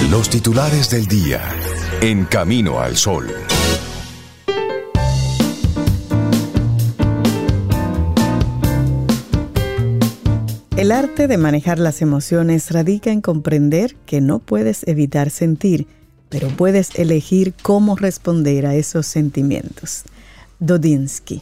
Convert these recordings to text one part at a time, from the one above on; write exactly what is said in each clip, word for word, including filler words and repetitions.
Los titulares del día en Camino al Sol. El arte de manejar las emociones radica en comprender que no puedes evitar sentir, pero puedes elegir cómo responder a esos sentimientos. Dodinsky.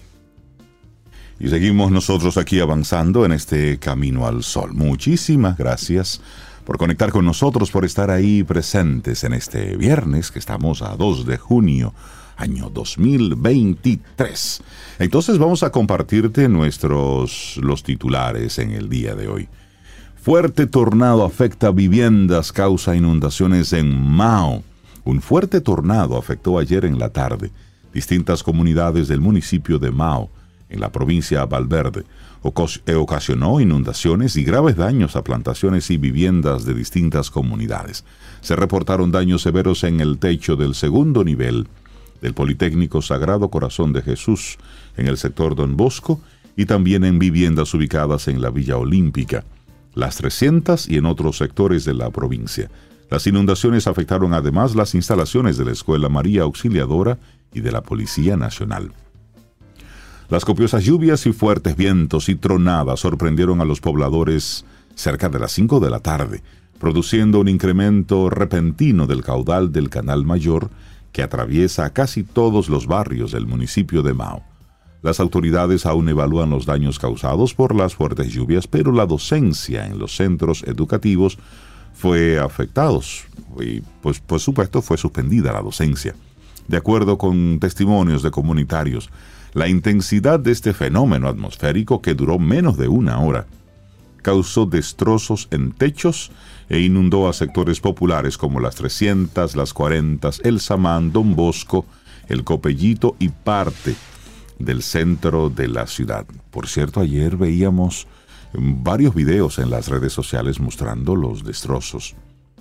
Y seguimos nosotros aquí avanzando en este Camino al Sol. Muchísimas gracias por conectar con nosotros, por estar ahí presentes en este viernes, que estamos a dos de junio, año dos mil veintitrés. Entonces vamos a compartirte nuestros los titulares en el día de hoy. Fuerte tornado afecta viviendas, causa inundaciones en Mao. Un fuerte tornado afectó ayer en la tarde distintas comunidades del municipio de Mao, en la provincia Valverde. Ocasionó inundaciones y graves daños a plantaciones y viviendas de distintas comunidades. Se reportaron daños severos en el techo del segundo nivel del Politécnico Sagrado Corazón de Jesús, en el sector Don Bosco, y también en viviendas ubicadas en la Villa Olímpica, Las trescientas y en otros sectores de la provincia. Las inundaciones afectaron además las instalaciones de la Escuela María Auxiliadora y de la Policía Nacional. Las copiosas lluvias y fuertes vientos y tronadas sorprendieron a los pobladores cerca de las cinco de la tarde, produciendo un incremento repentino del caudal del Canal Mayor que atraviesa casi todos los barrios del municipio de Mao. Las autoridades aún evalúan los daños causados por las fuertes lluvias, pero la docencia en los centros educativos fue afectados y, pues, por supuesto, fue suspendida la docencia. De acuerdo con testimonios de comunitarios, la intensidad de este fenómeno atmosférico, que duró menos de una hora, causó destrozos en techos e inundó a sectores populares como Las trescientas, Las cuarenta, El Samán, Don Bosco, El Copellito y parte del centro de la ciudad. Por cierto, ayer veíamos varios videos en las redes sociales mostrando los destrozos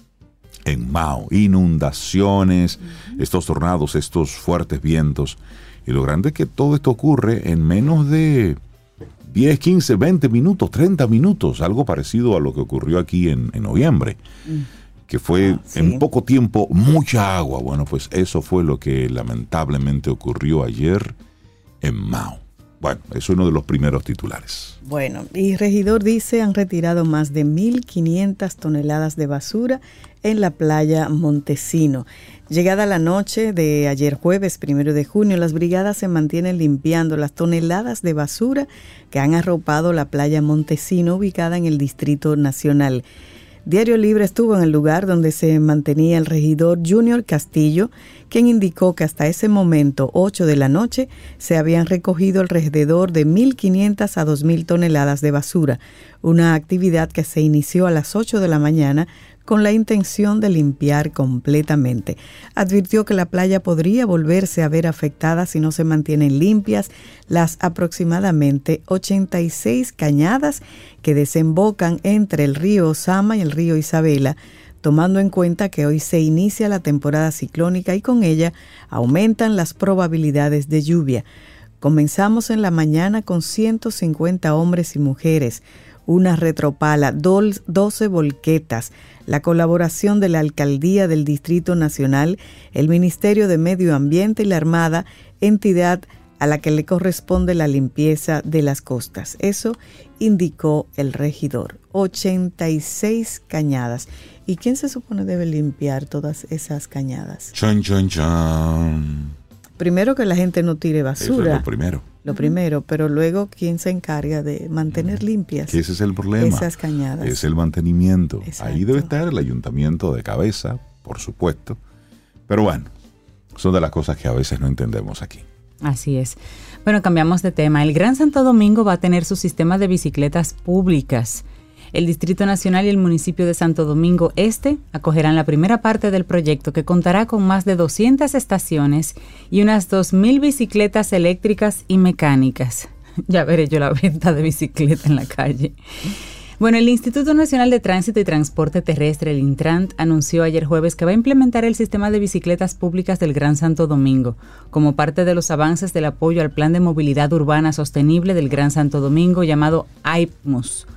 en Mao, inundaciones, estos tornados, estos fuertes vientos. Y lo grande es que todo esto ocurre en menos de diez, quince, veinte minutos, treinta minutos, algo parecido a lo que ocurrió aquí en, en noviembre, mm. que fue ah, sí. en poco tiempo mucha agua. Bueno, pues eso fue lo que lamentablemente ocurrió ayer en Mao. Bueno, es uno de los primeros titulares. Bueno, y Regidor dice han retirado más de mil quinientas toneladas de basura en la playa Montesino. Llegada la noche de ayer jueves, primero de junio, las brigadas se mantienen limpiando las toneladas de basura que han arropado la playa Montesino, ubicada en el Distrito Nacional. Diario Libre estuvo en el lugar donde se mantenía el regidor Junior Castillo, quien indicó que hasta ese momento, ocho de la noche, se habían recogido alrededor de mil quinientas a dos mil toneladas de basura, una actividad que se inició a las ocho de la mañana con la intención de limpiar completamente. Advirtió que la playa podría volverse a ver afectada si no se mantienen limpias las aproximadamente ochenta y seis cañadas que desembocan entre el río Osama y el río Isabela, tomando en cuenta que hoy se inicia la temporada ciclónica y con ella aumentan las probabilidades de lluvia. Comenzamos en la mañana con ciento cincuenta hombres y mujeres, una retropala, doce volquetas, la colaboración de la Alcaldía del Distrito Nacional, el Ministerio de Medio Ambiente y la Armada, entidad a la que le corresponde la limpieza de las costas. Eso indicó el regidor. ochenta y seis cañadas. ¿Y quién se supone debe limpiar todas esas cañadas? Chan, chan, chan. Primero que la gente no tire basura. Eso es lo primero. Lo primero, pero luego, ¿quién se encarga de mantener limpias ese es el problema, esas cañadas? Es el mantenimiento. Exacto. Ahí debe estar el ayuntamiento de cabeza, por supuesto. Pero bueno, son de las cosas que a veces no entendemos aquí. Así es. Bueno, cambiamos de tema. El Gran Santo Domingo va a tener su sistema de bicicletas públicas. El Distrito Nacional y el municipio de Santo Domingo Este acogerán la primera parte del proyecto, que contará con más de doscientas estaciones y unas dos mil bicicletas eléctricas y mecánicas. Ya veré yo la venta de bicicleta en la calle. Bueno, el Instituto Nacional de Tránsito y Transporte Terrestre, el Intrant, anunció ayer jueves que va a implementar el sistema de bicicletas públicas del Gran Santo Domingo, como parte de los avances del apoyo al Plan de Movilidad Urbana Sostenible del Gran Santo Domingo, llamado A I P M U S.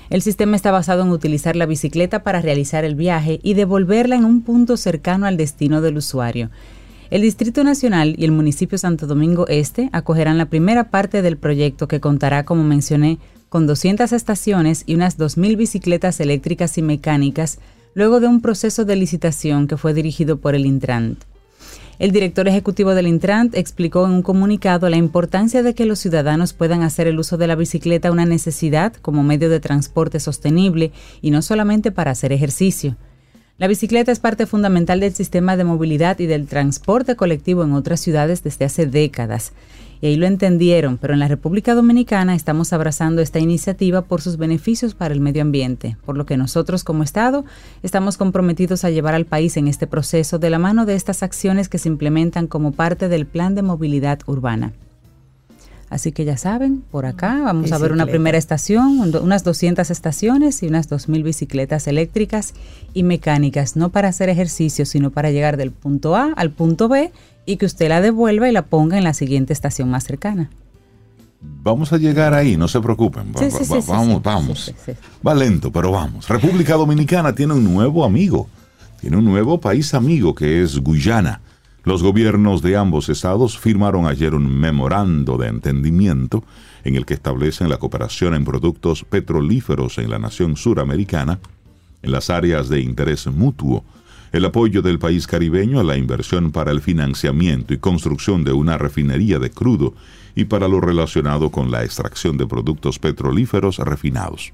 El sistema está basado en utilizar la bicicleta para realizar el viaje y devolverla en un punto cercano al destino del usuario. El Distrito Nacional y el municipio Santo Domingo Este acogerán la primera parte del proyecto, que contará, como mencioné, con doscientas estaciones y unas dos mil bicicletas eléctricas y mecánicas, luego de un proceso de licitación que fue dirigido por el Intrant. El director ejecutivo del Intrant explicó en un comunicado la importancia de que los ciudadanos puedan hacer el uso de la bicicleta una necesidad como medio de transporte sostenible y no solamente para hacer ejercicio. La bicicleta es parte fundamental del sistema de movilidad y del transporte colectivo en otras ciudades desde hace décadas. Y ahí lo entendieron, pero en la República Dominicana estamos abrazando esta iniciativa por sus beneficios para el medio ambiente, por lo que nosotros como Estado estamos comprometidos a llevar al país en este proceso de la mano de estas acciones que se implementan como parte del Plan de Movilidad Urbana. Así que ya saben, por acá vamos Bicicleta. a ver una primera estación, unas doscientas estaciones y unas dos mil bicicletas eléctricas y mecánicas, no para hacer ejercicio, sino para llegar del punto A al punto B y que usted la devuelva y la ponga en la siguiente estación más cercana. Vamos a llegar ahí, no se preocupen. Sí, sí, sí, vamos, sí, vamos. Sí, sí, sí. Va lento, pero vamos. República Dominicana tiene un nuevo amigo, tiene un nuevo país amigo que es Guyana. Los gobiernos de ambos estados firmaron ayer un memorando de entendimiento en el que establecen la cooperación en productos petrolíferos en la nación suramericana, en las áreas de interés mutuo, el apoyo del país caribeño a la inversión para el financiamiento y construcción de una refinería de crudo y para lo relacionado con la extracción de productos petrolíferos refinados.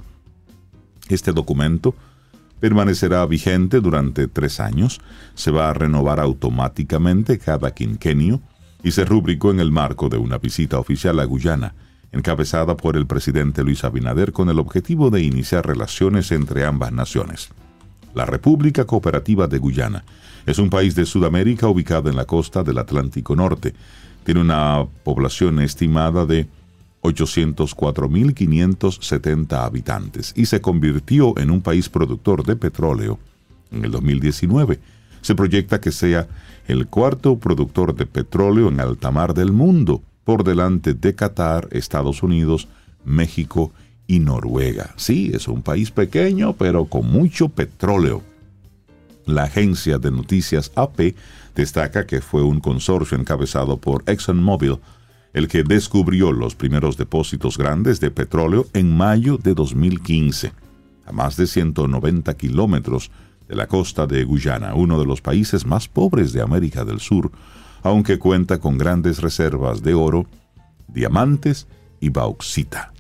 Este documento permanecerá vigente durante tres años, se va a renovar automáticamente cada quinquenio y se rubricó en el marco de una visita oficial a Guyana, encabezada por el presidente Luis Abinader con el objetivo de iniciar relaciones entre ambas naciones. La República Cooperativa de Guyana es un país de Sudamérica ubicado en la costa del Atlántico Norte. Tiene una población estimada de ochocientos cuatro mil quinientos setenta habitantes y se convirtió en un país productor de petróleo en el dos mil diecinueve. Se proyecta que sea el cuarto productor de petróleo en alta mar del mundo, por delante de Qatar, Estados Unidos, México y Noruega. Sí, es un país pequeño, pero con mucho petróleo. La agencia de noticias A P destaca que fue un consorcio encabezado por ExxonMobil el que descubrió los primeros depósitos grandes de petróleo en mayo de dos mil quince, a más de ciento noventa kilómetros de la costa de Guyana, uno de los países más pobres de América del Sur, aunque cuenta con grandes reservas de oro, diamantes y bauxita.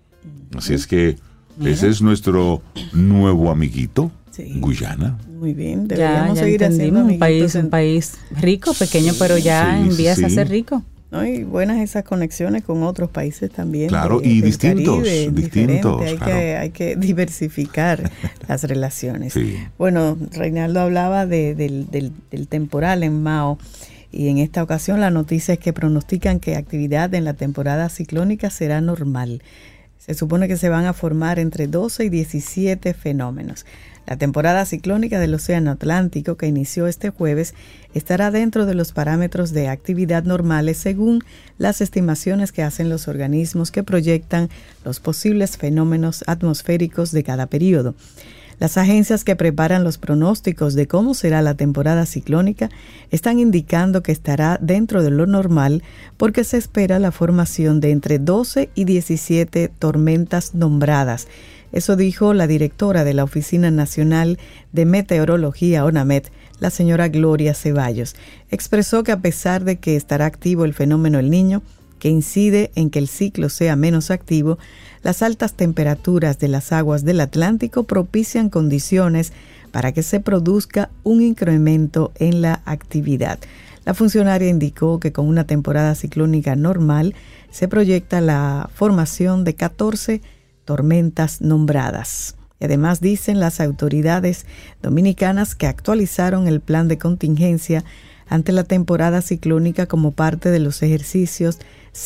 Así es que Mira. ese es nuestro nuevo amiguito, sí. Guyana. Muy bien, deberíamos ya, ya seguir haciendo un país, en... un país rico, pequeño, pero ya sí, en vías sí, sí. a ser rico. ¿No? Y buenas esas conexiones con otros países también. Claro, de, y distintos, Caribe, distintos. Hay, claro. que, hay que diversificar las relaciones. Sí. Bueno, Reinaldo hablaba de, del, del, del temporal en Mao, y en esta ocasión la noticia es que pronostican que actividad en la temporada ciclónica será normal. Se supone que se van a formar entre doce y diecisiete fenómenos. La temporada ciclónica del Océano Atlántico, que inició este jueves, estará dentro de los parámetros de actividad normales según las estimaciones que hacen los organismos que proyectan los posibles fenómenos atmosféricos de cada periodo. Las agencias que preparan los pronósticos de cómo será la temporada ciclónica están indicando que estará dentro de lo normal porque se espera la formación de entre doce y diecisiete tormentas nombradas. Eso dijo la directora de la Oficina Nacional de Meteorología, ONAMET, la señora Gloria Ceballos. Expresó que a pesar de que estará activo el fenómeno El Niño, que incide en que el ciclo sea menos activo, las altas temperaturas de las aguas del Atlántico propician condiciones para que se produzca un incremento en la actividad. La funcionaria indicó que con una temporada ciclónica normal se proyecta la formación de catorce tormentas nombradas. Y además dicen las autoridades dominicanas que actualizaron el plan de contingencia ante la temporada ciclónica como parte de los ejercicios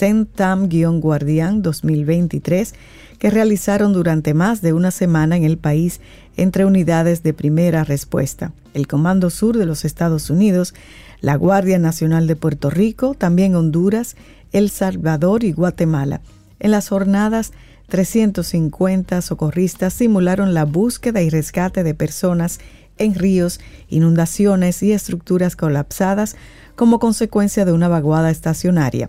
CENTAM-Guardián dos mil veintitrés que realizaron durante más de una semana en el país entre unidades de primera respuesta, el Comando Sur de los Estados Unidos, la Guardia Nacional de Puerto Rico, también Honduras, El Salvador y Guatemala. En las jornadas trescientos cincuenta socorristas simularon la búsqueda y rescate de personas en ríos, inundaciones y estructuras colapsadas como consecuencia de una vaguada estacionaria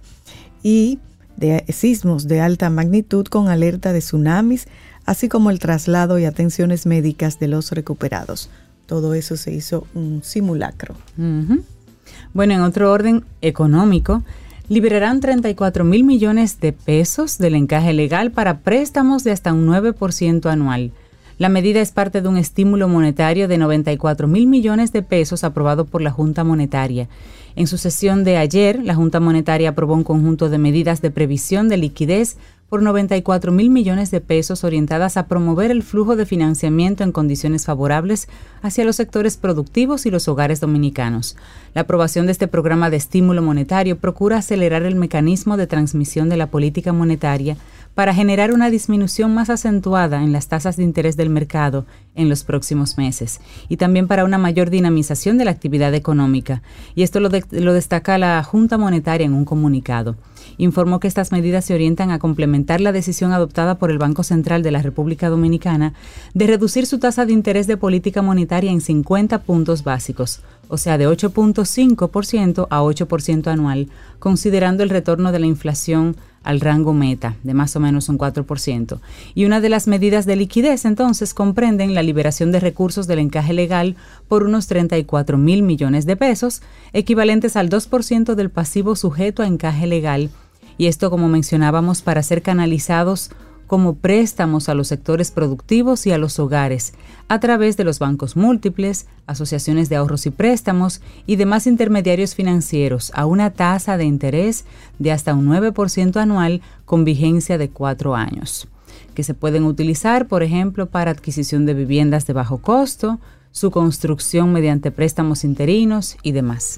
y de sismos de alta magnitud con alerta de tsunamis, así como el traslado y atenciones médicas de los recuperados. Todo eso se hizo un simulacro. Uh-huh. Bueno, en otro orden económico, liberarán treinta y cuatro mil millones de pesos del encaje legal para préstamos de hasta un nueve por ciento anual. La medida es parte de un estímulo monetario de noventa y cuatro mil millones de pesos aprobado por la Junta Monetaria. En su sesión de ayer, la Junta Monetaria aprobó un conjunto de medidas de previsión de liquidez por noventa y cuatro mil millones de pesos orientadas a promover el flujo de financiamiento en condiciones favorables hacia los sectores productivos y los hogares dominicanos. La aprobación de este programa de estímulo monetario procura acelerar el mecanismo de transmisión de la política monetaria para generar una disminución más acentuada en las tasas de interés del mercado en los próximos meses y también para una mayor dinamización de la actividad económica. Y esto lo, de, lo destaca la Junta Monetaria en un comunicado. Informó que estas medidas se orientan a complementar la decisión adoptada por el Banco Central de la República Dominicana de reducir su tasa de interés de política monetaria en cincuenta puntos básicos, o sea, de ocho punto cinco por ciento a ocho por ciento anual, considerando el retorno de la inflación al rango meta de más o menos un cuatro por ciento. Y una de las medidas de liquidez, entonces, comprenden la liberación de recursos del encaje legal por unos treinta y cuatro mil millones de pesos, equivalentes al dos por ciento del pasivo sujeto a encaje legal, y esto, como mencionábamos, para ser canalizados como préstamos a los sectores productivos y a los hogares, a través de los bancos múltiples, asociaciones de ahorros y préstamos y demás intermediarios financieros, a una tasa de interés de hasta un nueve por ciento anual con vigencia de cuatro años, que se pueden utilizar, por ejemplo, para adquisición de viviendas de bajo costo, su construcción mediante préstamos interinos y demás.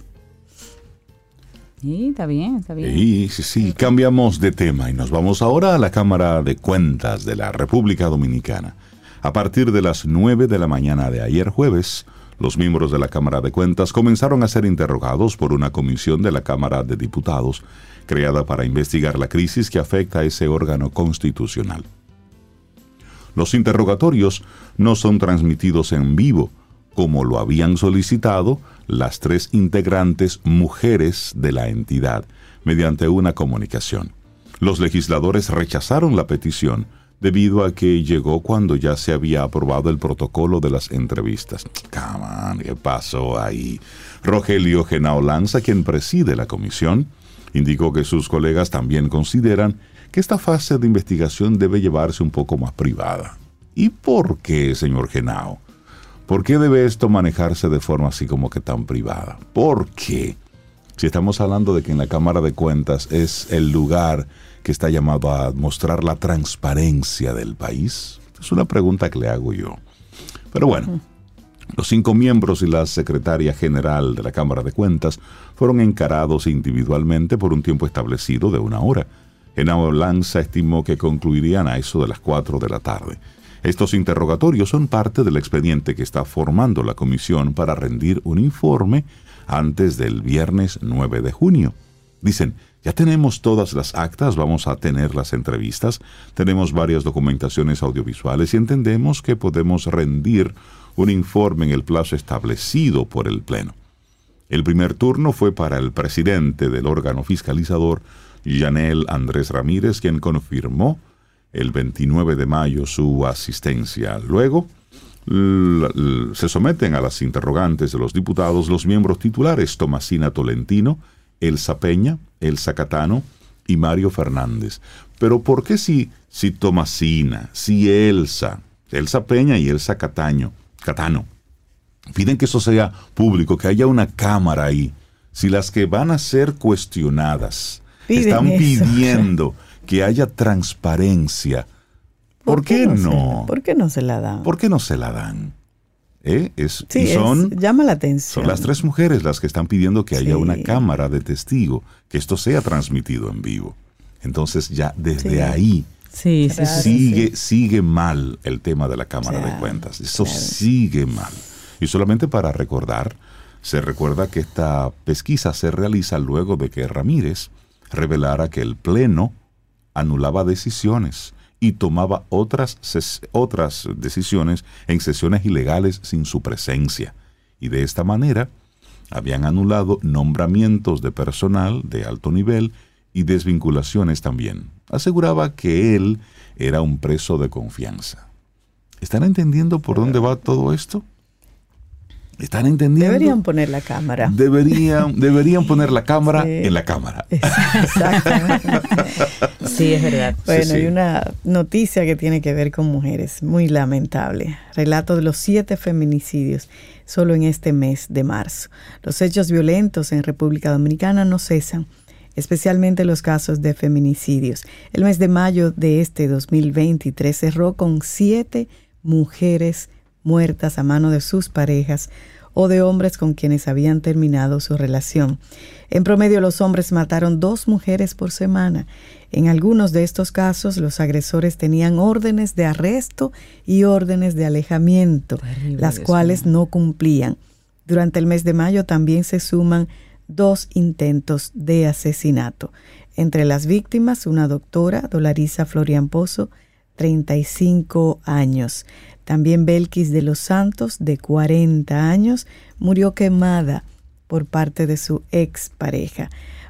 Sí, está bien, está bien. Sí, sí, sí. Cambiamos de tema y nos vamos ahora a la Cámara de Cuentas de la República Dominicana. A partir de las nueve de la mañana de ayer jueves, los miembros de la Cámara de Cuentas comenzaron a ser interrogados por una comisión de la Cámara de Diputados creada para investigar la crisis que afecta a ese órgano constitucional. Los interrogatorios no son transmitidos en vivo, como lo habían solicitado las tres integrantes mujeres de la entidad, mediante una comunicación. Los legisladores rechazaron la petición debido a que llegó cuando ya se había aprobado el protocolo de las entrevistas. Come on, ¿qué pasó ahí? Rogelio Genao Lanza, quien preside la comisión, indicó que sus colegas también consideran que esta fase de investigación debe llevarse un poco más privada. ¿Y por qué, señor Genao? ¿Por qué debe esto manejarse de forma así como que tan privada? ¿Por qué? Si estamos hablando de que en la Cámara de Cuentas es el lugar que está llamado a mostrar la transparencia del país. Es una pregunta que le hago yo. Pero bueno, los cinco miembros y la secretaria general de la Cámara de Cuentas fueron encarados individualmente por un tiempo establecido de una hora. Genao Lanza estimó que concluirían a eso de las cuatro de la tarde. Estos interrogatorios son parte del expediente que está formando la comisión para rendir un informe antes del viernes nueve de junio. Dicen, ya tenemos todas las actas, vamos a tener las entrevistas, tenemos varias documentaciones audiovisuales y entendemos que podemos rendir un informe en el plazo establecido por el Pleno. El primer turno fue para el presidente del órgano fiscalizador, Yanel Andrés Ramírez, quien confirmó el veintinueve de mayo su asistencia. Luego l- l- se someten a las interrogantes de los diputados los miembros titulares Tomasina Tolentino, Elsa Peña, Elsa Catano y Mario Fernández. Pero ¿por qué si, si Tomasina, si Elsa, Elsa Peña y Elsa Cataño, Catano piden que eso sea público, que haya una cámara ahí? Si las que van a ser cuestionadas Piden están eso. pidiendo que haya transparencia, ¿por, ¿Por qué, qué no? no? ¿Por qué no se la dan? ¿Por qué no se la dan? ¿Eh? Es, sí, y son, es, llama la atención. Son las tres mujeres las que están pidiendo que haya sí. una cámara de testigo, que esto sea transmitido en vivo. Entonces ya desde sí. ahí sí, sí, sigue, sí. sigue mal el tema de la Cámara claro, de Cuentas. Eso claro. sigue mal. Y solamente para recordar, se recuerda que esta pesquisa se realiza luego de que Ramírez revelara que el Pleno anulaba decisiones y tomaba otras, otras decisiones en sesiones ilegales sin su presencia. Y de esta manera habían anulado nombramientos de personal de alto nivel y desvinculaciones también. Aseguraba que él era un preso de confianza. ¿Están entendiendo por dónde va todo esto? ¿Están entendiendo? Deberían poner la cámara. Deberían, deberían poner la cámara sí. en la cámara. Exactamente. Sí, es verdad. Bueno, sí, sí. hay una noticia que tiene que ver con mujeres, muy lamentable. Relato de los siete feminicidios solo en este mes de marzo. Los hechos violentos en República Dominicana no cesan, especialmente los casos de feminicidios. El mes de mayo de este dos mil veintitrés cerró con siete mujeres muertas a mano de sus parejas o de hombres con quienes habían terminado su relación. En promedio, los hombres mataron dos mujeres por semana. En algunos de estos casos, los agresores tenían órdenes de arresto y órdenes de alejamiento, terrible, las cuales no cumplían. Durante el mes de mayo también se suman dos intentos de asesinato. Entre las víctimas, una doctora, Dolariza Florian Pozo, treinta y cinco años. También Belkis de los Santos, de cuarenta años, murió quemada por parte de su expareja.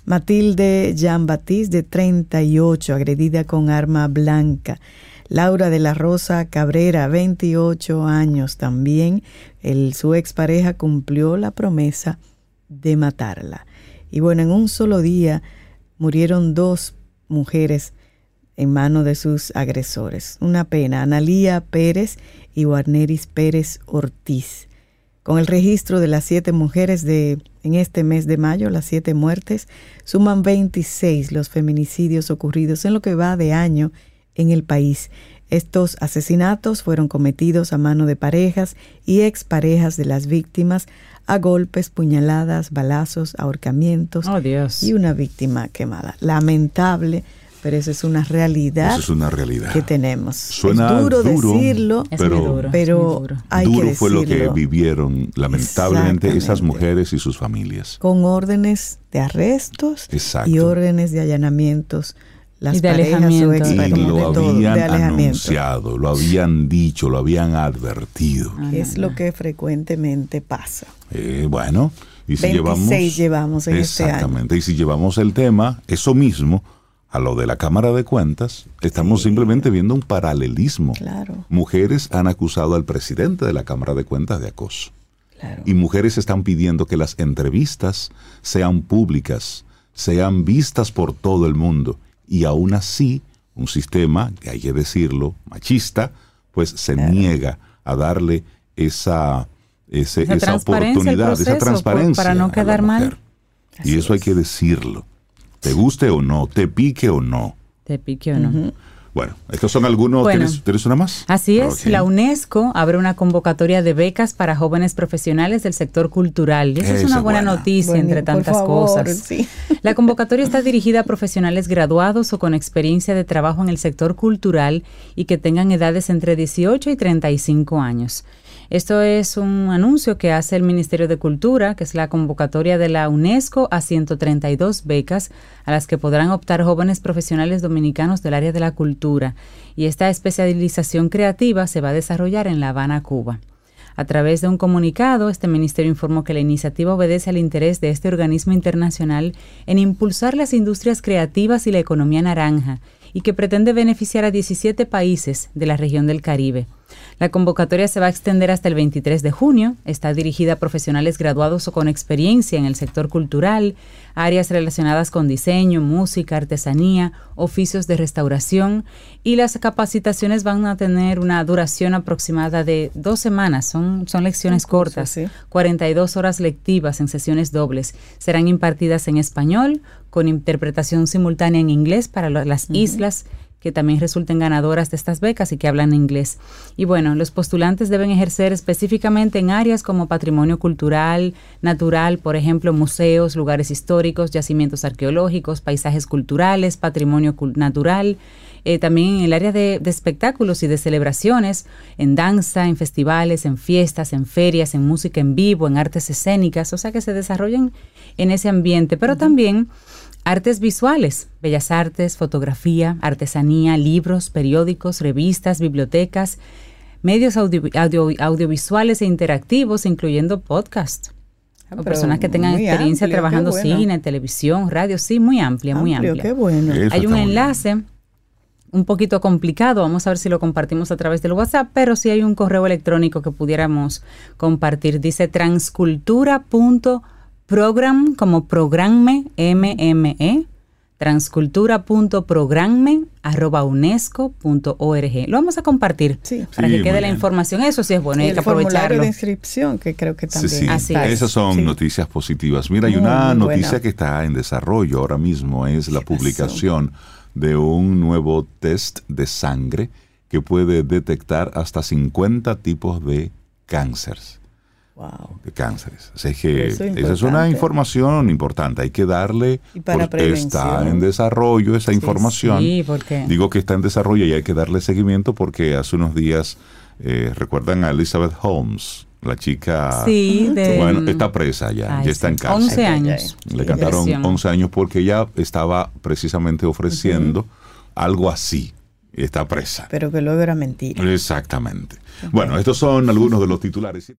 Matilde Jean-Baptiste, de treinta y ocho, agredida con arma blanca. Laura de la Rosa Cabrera, veintiocho años también. El, su expareja cumplió la promesa de matarla. Y bueno, en un solo día murieron dos mujeres en manos de sus agresores. Una pena. Analía Pérez y Warneris Pérez Ortiz. Con el registro de las siete mujeres de en este mes de mayo, las siete muertes, suman veintiséis los feminicidios ocurridos en lo que va de año en el país. Estos asesinatos fueron cometidos a mano de parejas y exparejas de las víctimas, a golpes, puñaladas, balazos, ahorcamientos oh, Dios. y una víctima quemada. Lamentable, pero eso es una realidad, eso es una realidad que tenemos. Suena es duro, duro decirlo, es pero, duro, pero duro. hay duro que decirlo. Fue lo que vivieron lamentablemente esas mujeres y sus familias. Con órdenes de arrestos Exacto. y órdenes de allanamientos. Las y de parejas alejamiento. o exparejas, Y lo de todo, habían de alejamiento. anunciado, lo habían dicho, lo habían advertido. Ah, Que no, es no. lo que frecuentemente pasa. Eh, bueno, y si veintiséis llevamos, llevamos en este año. Exactamente, y si llevamos el tema, eso mismo, a lo de la Cámara de Cuentas, estamos Sí. simplemente viendo un paralelismo. Claro, Mujeres han acusado al presidente de la Cámara de Cuentas de acoso. claro. Y mujeres están pidiendo que las entrevistas sean públicas, sean vistas por todo el mundo. Y aún así, un sistema, que hay que decirlo, machista, pues se Claro. niega a darle esa, ese, Esa esa transparencia, oportunidad, el proceso, esa transparencia. para no a la quedar mal. mujer. Así Y eso hay es. que decirlo. Te guste o no, te pique o no. Te pique o no. Ujú. Bueno, estos son algunos. Bueno. ¿Tienes, ¿tienes una más? Así es, Ok. la UNESCO abre una convocatoria de becas para jóvenes profesionales del sector cultural. Y eso es Esa una es buena, buena. noticia Bueno, entre por tantas favor, cosas. sí. La convocatoria está dirigida a profesionales graduados o con experiencia de trabajo en el sector cultural y que tengan edades entre dieciocho y treinta y cinco años. Esto es un anuncio que hace el Ministerio de Cultura, que es la convocatoria de la UNESCO a ciento treinta y dos becas a las que podrán optar jóvenes profesionales dominicanos del área de la cultura. Y esta especialización creativa se va a desarrollar en La Habana, Cuba. A través de un comunicado, este ministerio informó que la iniciativa obedece al interés de este organismo internacional en impulsar las industrias creativas y la economía naranja, y que pretende beneficiar a diecisiete países de la región del Caribe. La convocatoria se va a extender hasta el veintitrés de junio, está dirigida a profesionales graduados o con experiencia en el sector cultural, áreas relacionadas con diseño, música, artesanía, oficios de restauración, y las capacitaciones van a tener una duración aproximada de dos semanas, son, son lecciones Un curso, cortas, sí. cuarenta y dos horas lectivas en sesiones dobles. Serán impartidas en español, con interpretación simultánea en inglés para lo- las Ujú. islas que también resulten ganadoras de estas becas y que hablan inglés. Y bueno, los postulantes deben ejercer específicamente en áreas como patrimonio cultural, natural, por ejemplo, museos, lugares históricos, yacimientos arqueológicos, paisajes culturales, patrimonio cul- natural, eh, también en el área de, de espectáculos y de celebraciones, en danza, en festivales, en fiestas, en ferias, en música en vivo, en artes escénicas, o sea que se desarrollen en ese ambiente, pero también Artes visuales, bellas artes, fotografía, artesanía, libros, periódicos, revistas, bibliotecas, medios audio, audio, audiovisuales e interactivos, incluyendo podcast. Ah, o personas que tengan experiencia amplio, trabajando bueno. cine, televisión, radio, sí, muy amplia, muy amplio, amplia. Qué bueno. Eso hay un enlace un poquito complicado, vamos a ver si lo compartimos a través del WhatsApp, pero sí hay un correo electrónico que pudiéramos compartir. Dice transcultura.program, como programe, M M E, transcultura.programe arroba unesco punto org. Lo vamos a compartir sí. para sí, que quede la bien. información. Eso sí es bueno, y hay el que aprovecharlo. formulario de inscripción, que creo que también. Sí, sí. Así Esas es. son sí. noticias positivas. Mira, hay Muy, una muy noticia buena. que está en desarrollo ahora mismo, es la ¿Qué publicación de un nuevo test de sangre que puede detectar hasta cincuenta tipos de cánceres. Wow. De cánceres. Así que Eso es esa es una importante. información importante. Hay que darle. Y para porque está prevención. en desarrollo esa Sí, información. Sí, porque Digo que está en desarrollo y hay que darle seguimiento porque hace unos días, eh, ¿recuerdan a Elizabeth Holmes? La chica. sí, de, Bueno, está presa ya, Ay, ya está sí. en cárcel. once Ay, ay, años. ay. Le Sí, cantaron presión. once años porque ella estaba precisamente ofreciendo uh-huh. algo así. Y está presa. Pero que luego era mentira. Exactamente. Bueno, estos son algunos de los titulares.